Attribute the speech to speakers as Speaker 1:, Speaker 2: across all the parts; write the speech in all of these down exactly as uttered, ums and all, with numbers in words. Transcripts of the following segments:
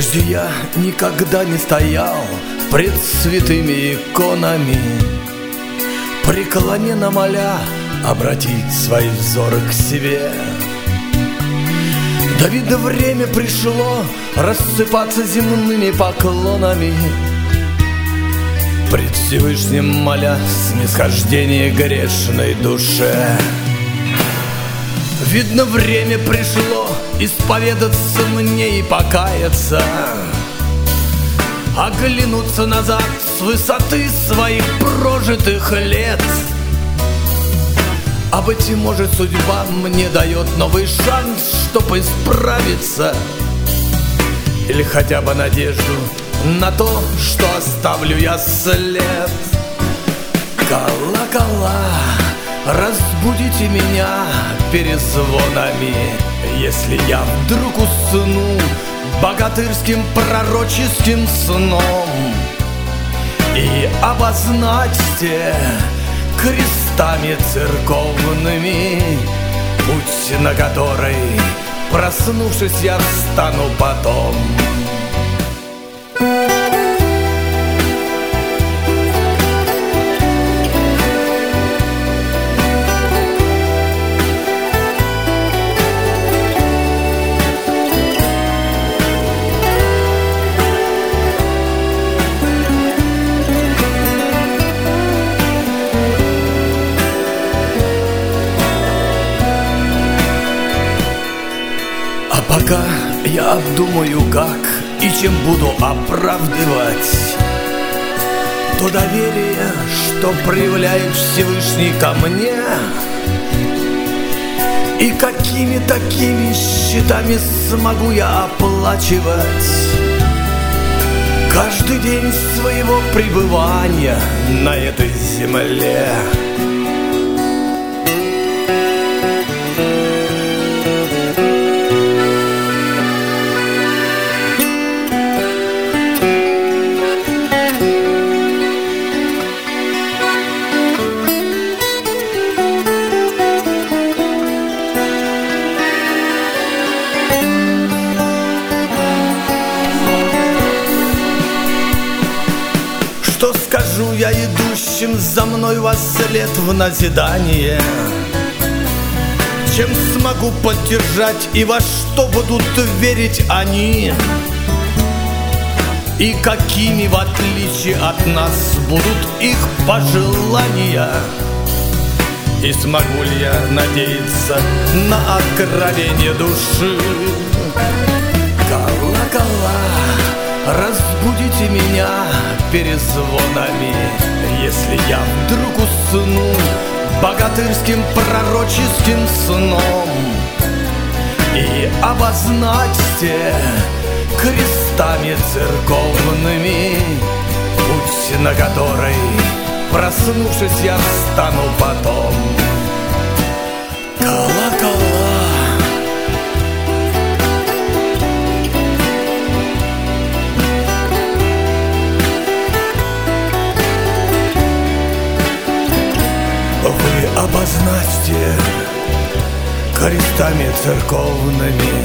Speaker 1: Прежде я никогда не стоял пред святыми иконами, преклоненно моля обратить свои взоры к себе. Да, видно, время пришло рассыпаться земными поклонами, пред Всевышним моля снисхождение грешной душе. Видно, время пришло исповедаться мне и покаяться, оглянуться назад с высоты своих прожитых лет. А быть может, судьба мне дает новый шанс, чтоб исправиться, или хотя бы надежду на то, что оставлю я след. Колокола, разбудите меня перезвонами, если я вдруг усну богатырским пророческим сном, и обозначьте крестами церковными путь, на который, проснувшись, я встану потом. Пока я обдумаю, как и чем буду оправдывать то доверие, что проявляет Всевышний ко мне, и какими такими счетами смогу я оплачивать каждый день своего пребывания на этой земле. Что скажу я идущим за мной во след в назидание? Чем смогу поддержать и во что будут верить они? И какими, в отличие от нас, будут их пожелания? И смогу ли я надеяться на откровение души? Колокола, разбудите меня перезвонами, если я вдруг усну богатырским пророческим сном, и обозначьте крестами церковными путь, на который, проснувшись, я встану потом. Колокола, вы обозначьте крестами церковными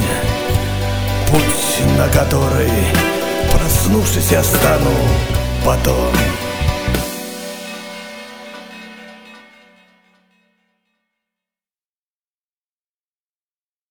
Speaker 1: путь, на который, проснувшись, я стану потом.